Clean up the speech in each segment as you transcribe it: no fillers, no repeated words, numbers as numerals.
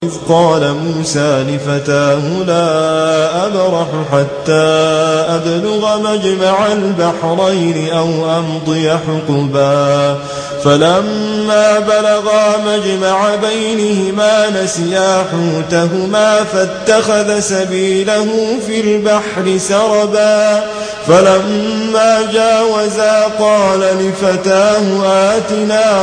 إذ قال موسى لفتاه لا أبرح حتى أبلغ مجمع البحرين أو أمضي حقبا فلما بلغا مجمع بينهما نسيا حوتهما فاتخذ سبيله في البحر سربا فلما جاوزا قال لفتاه آتنا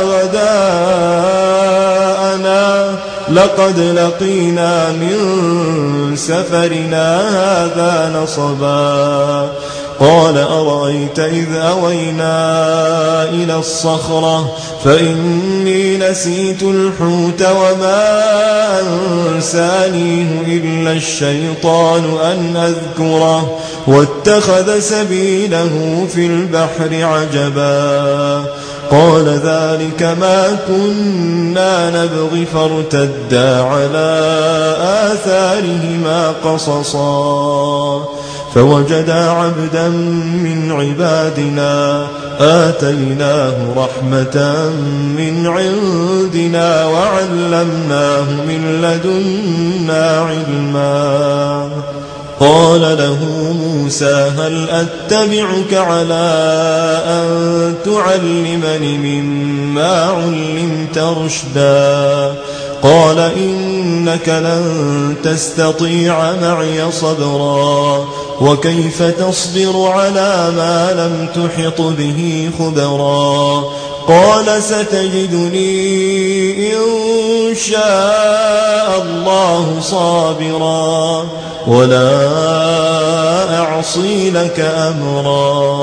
غداءنا لقد لقينا من سفرنا هذا نصبا قال أرأيت إذ أوينا إلى الصخرة فإني نسيت الحوت وما أنسانيه إلا الشيطان أن أذكره واتخذ سبيله في البحر عجبا قال ذلك ما كنا نبغي فارتدا على آثارهما قصصا فوجدا عبدا من عبادنا آتيناه رحمة من عندنا وعلمناه من لدنا علما قال له موسى هل أتبعك على أن تعلمني مما علمت رشدا قال إنك لن تستطيع معي صبرا وكيف تصبر على ما لم تحط به خبرا قال ستجدني إن شاء الله صابرا ولا أعصي لك أمرا